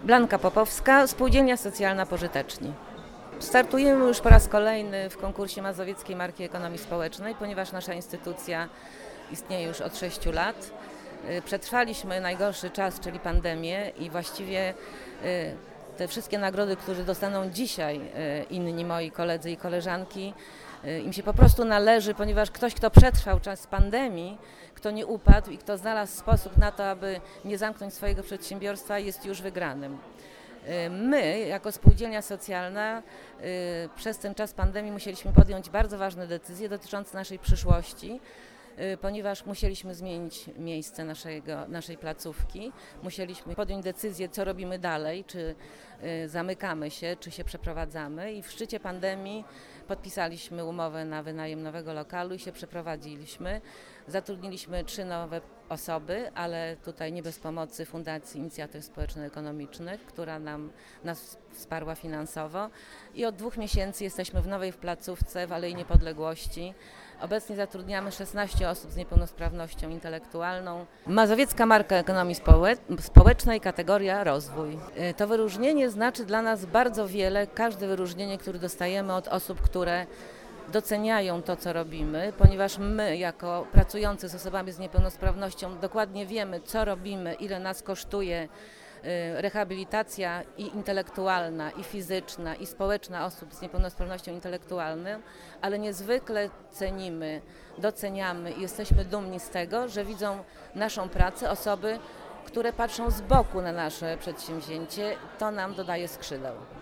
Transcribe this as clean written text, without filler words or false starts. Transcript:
Blanka Popowska, Spółdzielnia Socjalna Pożyteczni. Startujemy już po raz kolejny w konkursie Mazowieckiej Marki Ekonomii Społecznej, ponieważ nasza instytucja istnieje już od 6 lat. Przetrwaliśmy najgorszy czas, czyli pandemię, i właściwie te wszystkie nagrody, które dostaną dzisiaj inni moi koledzy i koleżanki, im się po prostu należy, ponieważ ktoś, kto przetrwał czas pandemii, kto nie upadł i kto znalazł sposób na to, aby nie zamknąć swojego przedsiębiorstwa, jest już wygranym. My, jako spółdzielnia socjalna, przez ten czas pandemii musieliśmy podjąć bardzo ważne decyzje dotyczące naszej przyszłości, ponieważ musieliśmy zmienić miejsce naszej placówki, musieliśmy podjąć decyzję, co robimy dalej, czy zamykamy się, czy się przeprowadzamy, i w szczycie pandemii podpisaliśmy umowę na wynajem nowego lokalu i się przeprowadziliśmy. Zatrudniliśmy 3 nowe osoby, ale tutaj nie bez pomocy Fundacji Inicjatyw Społeczno-Ekonomicznych, która nas wsparła finansowo, i od 2 miesięcy jesteśmy w nowej placówce w Alei Niepodległości. Obecnie zatrudniamy 16 osób z niepełnosprawnością intelektualną. Mazowiecka Marka Ekonomii Społecznej, kategoria rozwój. To wyróżnienie znaczy dla nas bardzo wiele. Każde wyróżnienie, które dostajemy od osób, które doceniają to, co robimy, ponieważ my, jako pracujący z osobami z niepełnosprawnością, dokładnie wiemy, co robimy, ile nas kosztuje rehabilitacja i intelektualna, i fizyczna, i społeczna osób z niepełnosprawnością intelektualną, ale niezwykle cenimy, doceniamy i jesteśmy dumni z tego, że widzą naszą pracę osoby, które patrzą z boku na nasze przedsięwzięcie. To nam dodaje skrzydeł.